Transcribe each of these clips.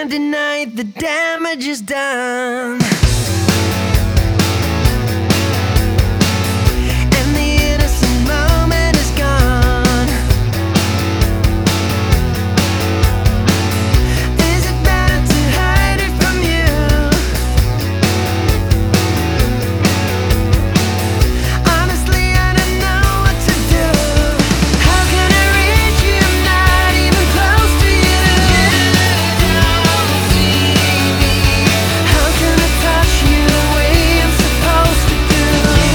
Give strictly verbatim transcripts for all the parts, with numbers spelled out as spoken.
can't deny the damage is done. And the innocent moment is gone. Is it better to hide it from you? Honestly, I don't know what to do. How can I reach you? I'm not even close to you. How can I touch you the way I'm supposed to do?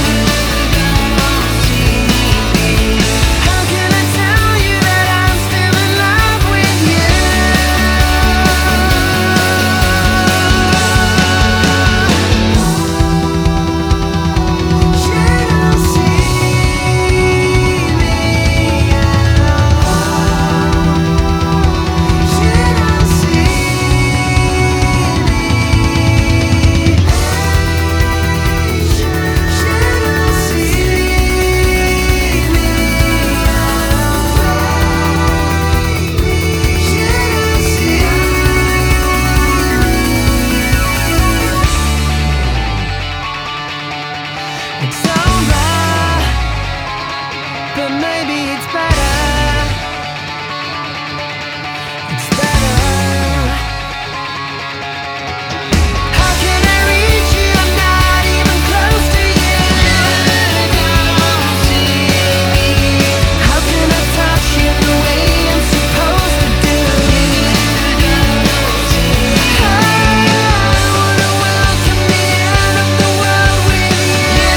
How can I tell you that I'm still in love with you? You don't see me at all. You don't see me. You don't see me at all. You don't see me. It's over, but maybe it's better. It's better. How can I reach you? I'm not even close to you. How can I touch you the way I'm supposed to do? I wanna welcome the end of the world with you.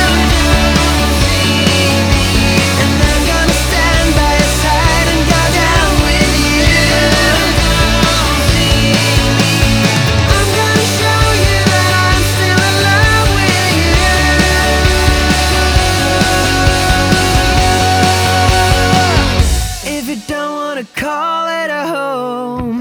And I'm gonna stand by your side and go down with you. I'm gonna show you that I'm still in love with you. If you don't wanna call it a home,